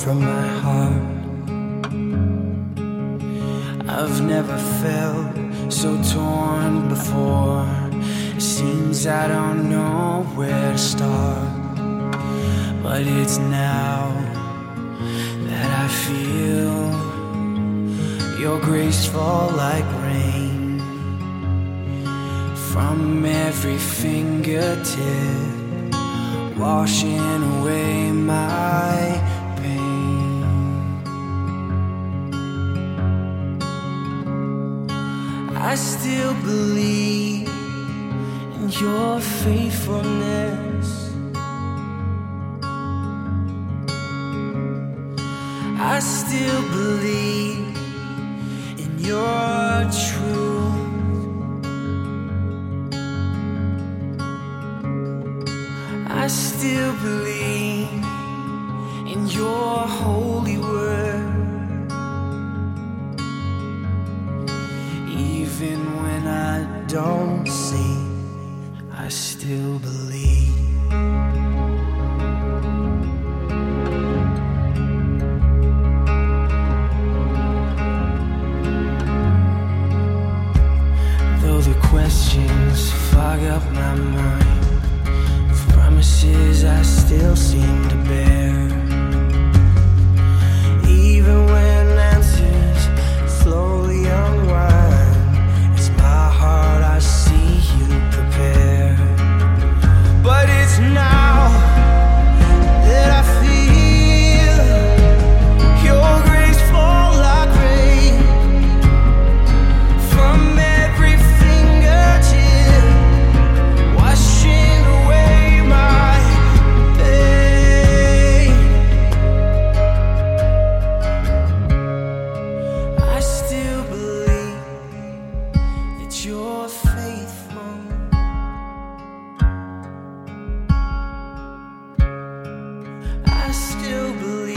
from my heart. I've never felt so torn before. It seems I don't know where to start, but it's now that I feel your grace fall like rain from every fingertip, washing away my pain. I still believe in your faithfulness. I still believe in your truth. I still believe in your holy word. Even when I don't see, I still believe. Though the questions fog up my mind, promises I still seem to bear. Even when answers slowly unwind, it's my heart I see you prepare. But it's now that I feel your grace fall like rain from every fingertip, washing away my pain. I still believe that you're faithful. I still believe